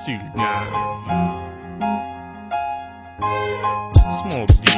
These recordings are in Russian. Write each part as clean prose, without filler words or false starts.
стиль дня. Smoke D.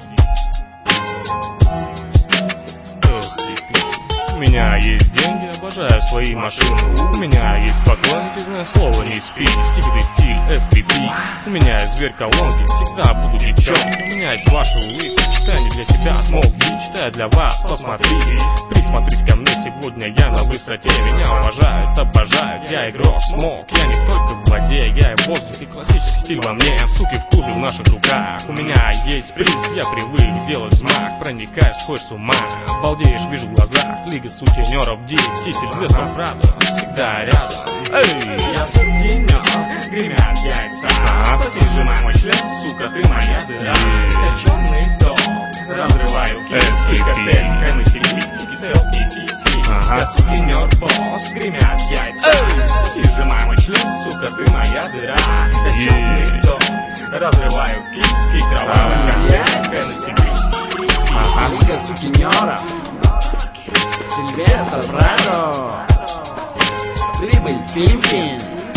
У меня есть деньги, обожаю свои машины. У меня есть поклонники, знаю слово не спи. Стиль и стиль S3P. У меня есть зверь колонки, всегда буду девчонкой. У меня есть ваши улыбки, читаю не для себя. Smoke D, читаю для вас, посмотри. Присмотрись ко мне, сегодня я на высоте. Меня уважают, обожают, я игрок Smoke. Я не только в воде, я и в воздухе. Классический стиль во мне, суки в клубе в наших руках. У меня есть приз, я привык делать взмах. Проникаешь, сходишь с ума, обалдеешь, вижу в глазах. Лига сутенеров, Дикти, Сильвестр Прадо, всегда рядом. Эй, я сутенер, гремят яйца. Соси, сжимай мой член, сука, ты моя дыра. Я черный дом, разрываю киски, коктейль, Хеннесси, виски, селфи, киски. Я сутенер, босс, гремят яйца. Соси, сжимай мой член, сука, ты моя дыра. Я черный дом, разрываю киски, кровавый коктейль, Хеннесси, виски. Лига сутенеров, Сильвестр Прадо, Прибыль Пимпин,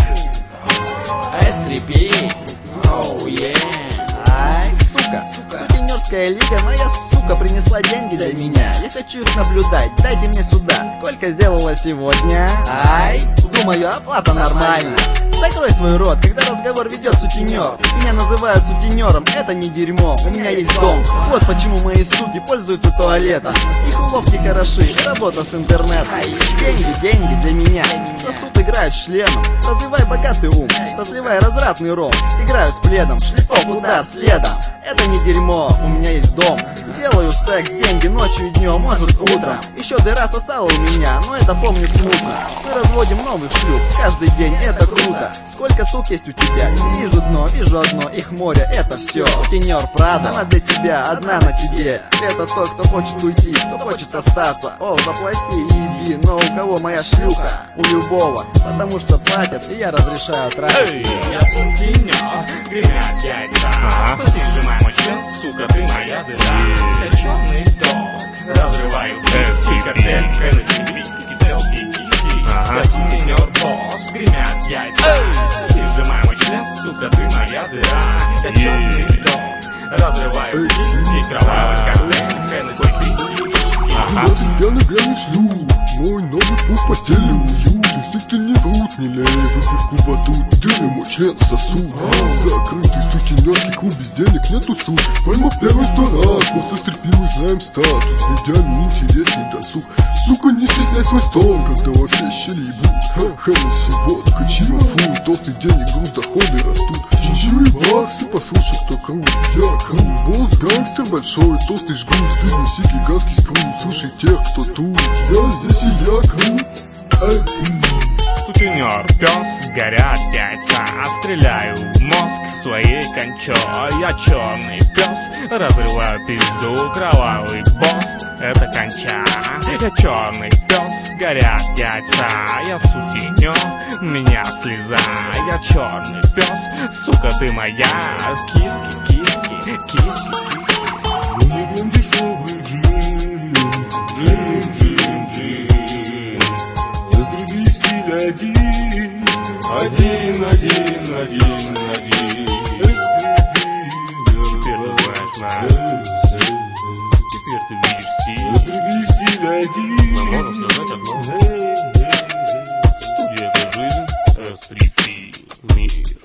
S3P, оу е. Ай, сука, сутенерская лига, моя сука принесла деньги для меня. Я хочу их наблюдать, дайте мне сюда. Сколько сделала сегодня? Ай, думаю, оплата нормальная. Закрой свой рот, когда разговор ведет сутенер. Меня называют сутенером, это не дерьмо. У меня есть дом, вот почему мои суки пользуются туалетом. Их уловки хороши, работа с интернетом. Деньги, деньги для меня. Сосуд играет членом. Развивай богатый ум, разливай развратный ром. Играю с пледом, шлепок удар следом. Это не дерьмо, у меня есть дом. Делаю секс, деньги ночью и днем, может утром. Еще дыра сосала у меня, но это помню смутно. Мы разводим новых шлюх, каждый день это круто. Сколько сук есть у тебя? Не вижу дно, вижу одно, их море, это все. Сутенер Прадо, она для тебя, одна на тебе. Это тот, кто хочет уйти, кто хочет остаться. О, заплати и еби, но у кого моя шлюха? У любого, потому что платят, и я разрешаю тратить. Я сутенер, гремят яйца. Соси, сжимай мой член, сука, ты моя дыра. Я черный дог, разрываю киски, коктейль, Хеннесси, виски, селфи, киски. Я сутенер, босс, гремят яйца. Соси, сжимай мой член, сука, ты моя дыра. Я черный дог, разрываю киски, кровавый коктейль, Хеннесси, виски. Я тебя наглянешь шлю, мой новый пух постели уют. Если не врут, не лей, выпивку батут, дыры мой член сосуд. Закрытый сутенерский клуб, без денег нету суд. Пальма первый 100 раз, мы со стрипилой знаем статус. Медиа интересный досуг. Сука, не стесняй свой стон, когда во все щели ебут. Хеннесси, водка, чима, фу, толстый денег, груз, доходы растут. Чужие баксы, послушай, кто крут. Я крут, босс, гангстер большой, толстый жгут. Ты неси гигантский спрут, слушай тех, кто тут. Я здесь и я крут. Сутенер, пес, горят яйца. Стреляю в мозг своей кончой. Я черный пес, разрываю пизду. Кровавый босс, это конча. Я черный пес, горят яйца. Я сутенер, у меня слеза. Я черный пес, сука ты моя. Киски, киски, киски, киски. Мы не дешевый джин, джин, джин, джин. Раздрубись стиль один, один, один, один, один. Теперь ты знаешь нас. Теперь ты видишь стиль. Раздрубись стиль один. Мы можем сказать одно. Студия — это жизнь, S3P — мир.